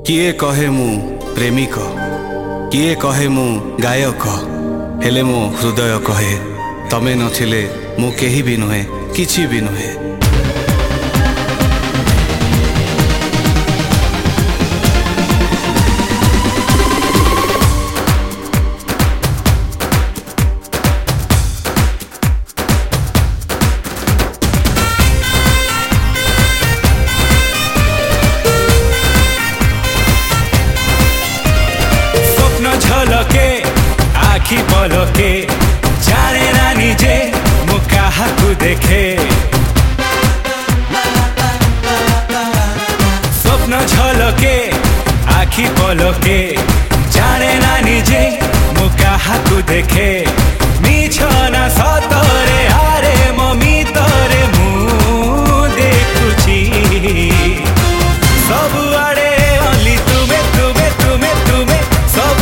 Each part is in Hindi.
किए कहे मु प्रेमिक, किए कहे मु गायक, हेले मो हृदय कहे तमे नथिले मु केही भी नुहे, किछि भी नुहे। झलके आखि पलके जाने ना निजे मु काहाकु देखे, स्वप्न झलके आखि पलके जाने ना निजे मु काहाकु देखे। मिछ ना सतरे आरे मो मितरे मु देखुची सब आड़े ओनली तुमे तुमे तुमे तुमे सब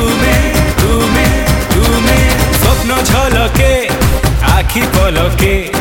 झलके आखि पलके